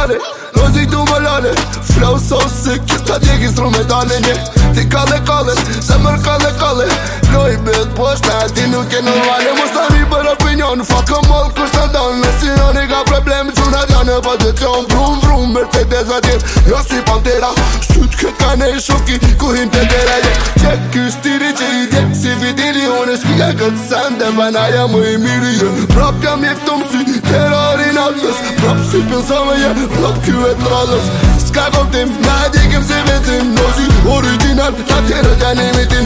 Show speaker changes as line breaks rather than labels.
tale. Rozi du më lale, flow so sick, ta djeg instrumentale një. Ti kalle kalle, zemër kalle kalle. Loj bet poshta, ti nuk e normale. Mos ta mi për opinion, fuck a moll kusht të dan. Nësi njoni ka problem, quna t'janë në pozicion. Vrum vrum, Mercedes atir, jo si Pantera. Syt këtë ka ne shoki, ku him të tera. Qek ky stiri që i djek si vitili. Unë shpika këtë sende, banaja më i miri. Prap jam jeftum si terrorin atës. Prap si pënsame je, prap ky e trallës. Ska koptim, na djekim si vetim. Nozi original, ta tjera t'janë imitim.